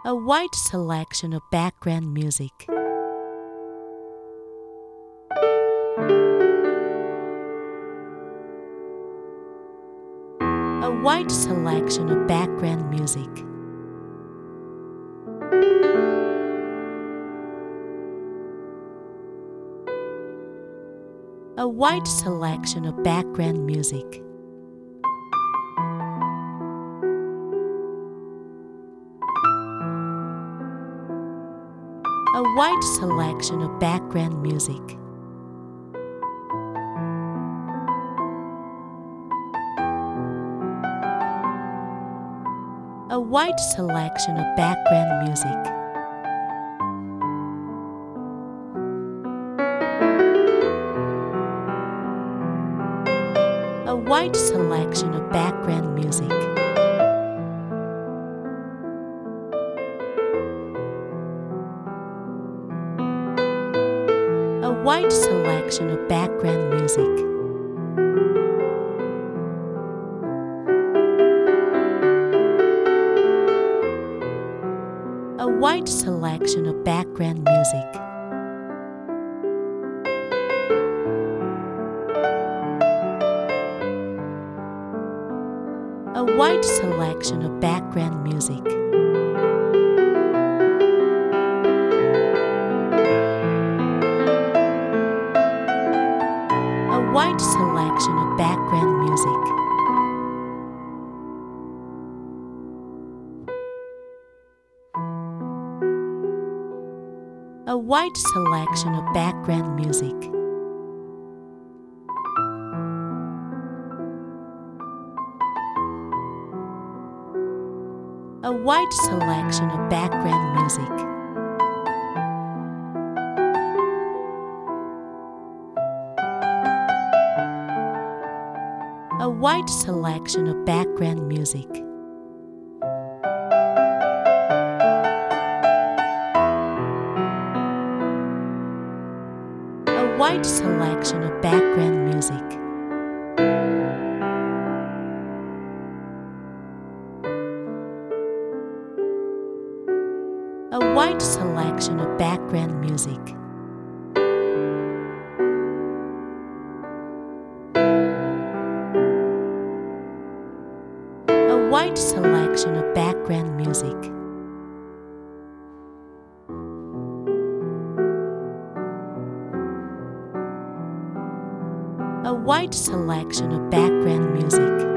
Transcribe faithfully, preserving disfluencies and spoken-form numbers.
A wide selection of background music. A wide selection of background music. A wide selection of background music. A wide selection of background music. A wide selection of background music. A wide selection of background music. A wide selection of background music. A wide selection of background music. A wide selection of background music. A wide selection of background music. A wide selection of background music. A wide selection of background music. A wide selection of background music. A wide selection of background music. A wide selection of background music. A wide selection of background music. A wide selection of background music.